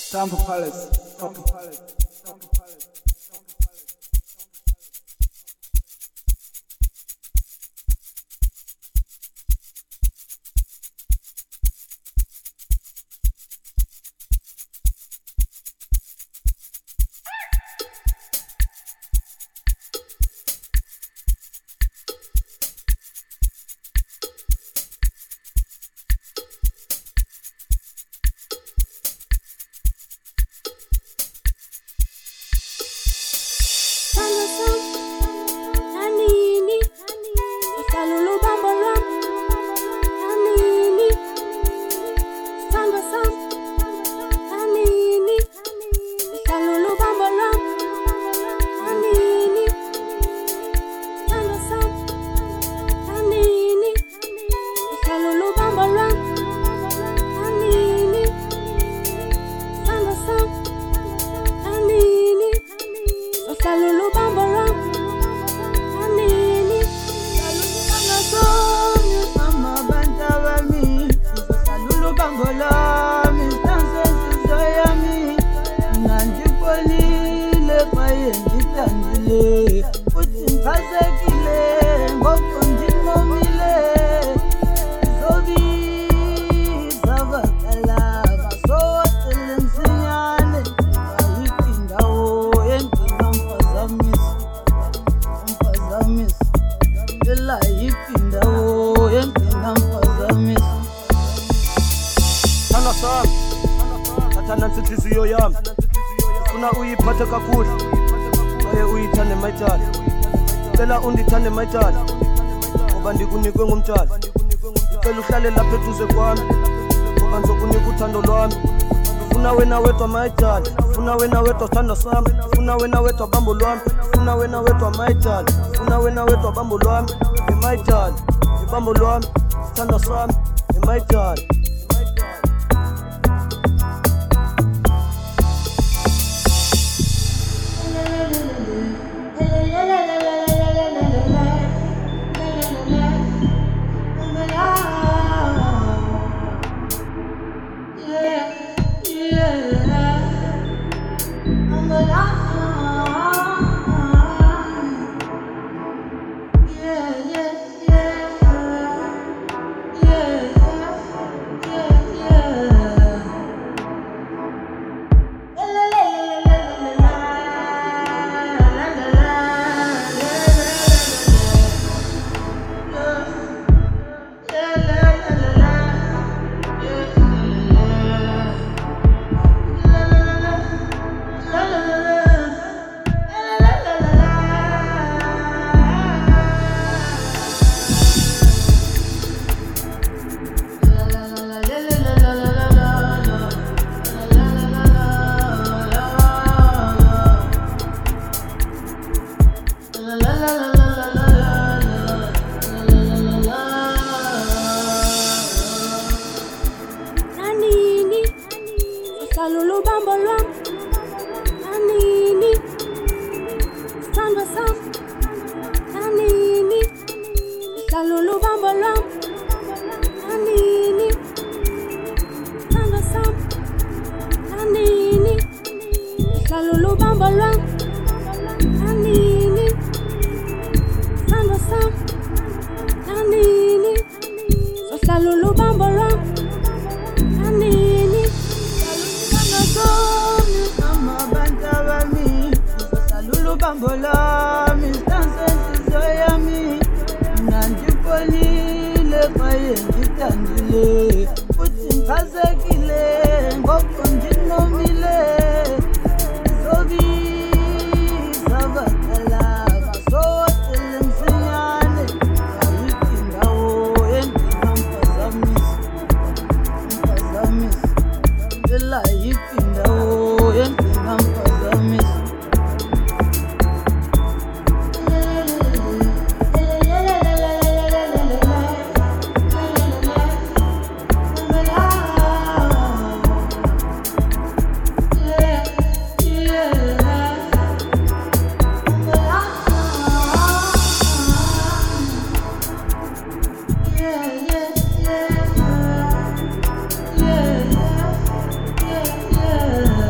Tampa Palace. Inhliziyo yami ufuna uyiphathe kakuhle waye uyithande mayitala cela undithande mayitala ngoba ndikunikwe ngumtala cela uhlale lapha eduze kwami ngoba ngizokunika uthando lwami ufuna wena wedwa mayitala ufuna wena wedwa sithando sami ufuna wena wedwa bambo lwami ufuna wena wedwa mayitala ufuna wena wedwa bambo lwami mayitala ibambo lwami sithando sami mayitala Salulu bambo lwam, nanini, sandwa sam, nanini, salulu bambo lwam, nanini, sandwa sam, nanini, salulu bambo lwam, nanini, sandwa sam, nanini, salulu bambo lwam, nanini. Bambo lami sitanse inhliziyo yami nandibolile kwaye ngithandile futhi ngiphazekile ngoku ndinomile zobiza abadala bazotele msinyane ayikho indawo enginamphazamisa ela ayikho indawo enginamphazamisa. Yeah.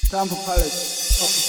Sample Palace.